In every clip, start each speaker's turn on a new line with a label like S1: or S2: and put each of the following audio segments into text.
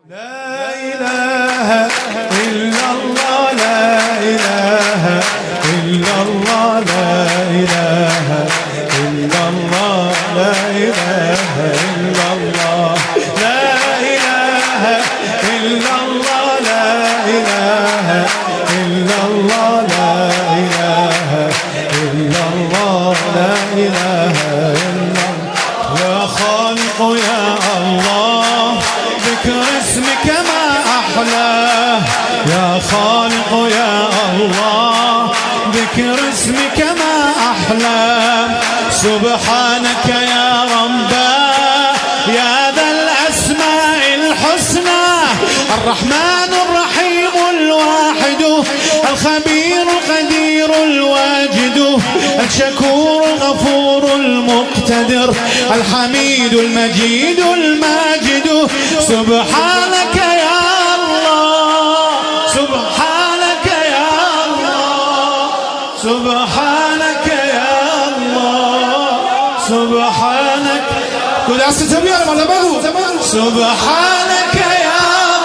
S1: لا إله إلا الله لا إله إلا الله لا إله إلا الله لا إله إلا الله لا إله إلا الله لا إله إلا الله لا إله إلا الله لا إله إلا الله يا خالق يا الله ذكر اسمك ما أحلاه يا خالق يا الله ذكر اسمك ما أحلاه سبحانك يا رباه يا ذا الأسماء الحسنى الرحمن الرحيم الواحد الخبير القدير الواجد الشكور الغفور المقتدر الحميد المجيد الماجد سبحانك يا الله سبحانك يا الله سبحانك يا الله سبحانك كل عصر تبيع ولا بغو سبحانك يا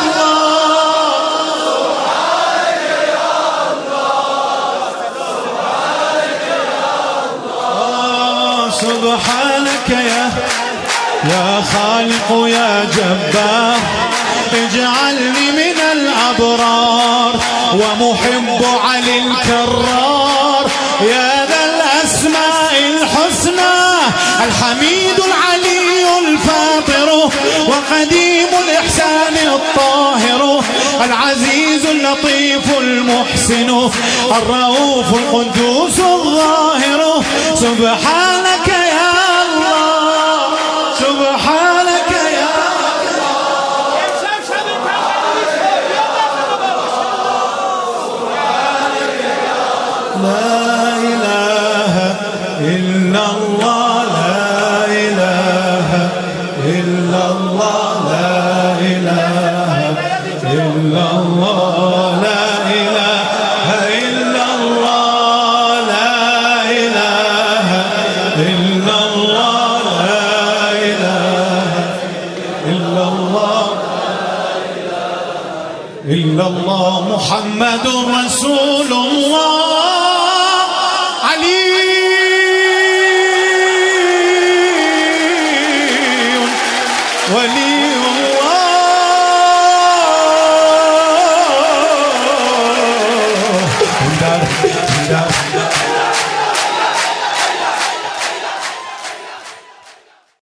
S1: سبحانك يا خالق يا جبار اجعلني من الأبرار ومحب علي الكرار يا ذا الأسماء الحسنى الحميد العلي الفاطر وقديم الإحسان الطاهر العزيز اللطيف المحسن الرؤوف القدوس الظاهر سبحانك يا الله سبحانك يا لا إله إلا الله لا إله إلا الله لا إله إلا الله لا إله إلا الله لا إله إلا الله لا إله إلا الله إلا الله محمد رسول الله علي ولي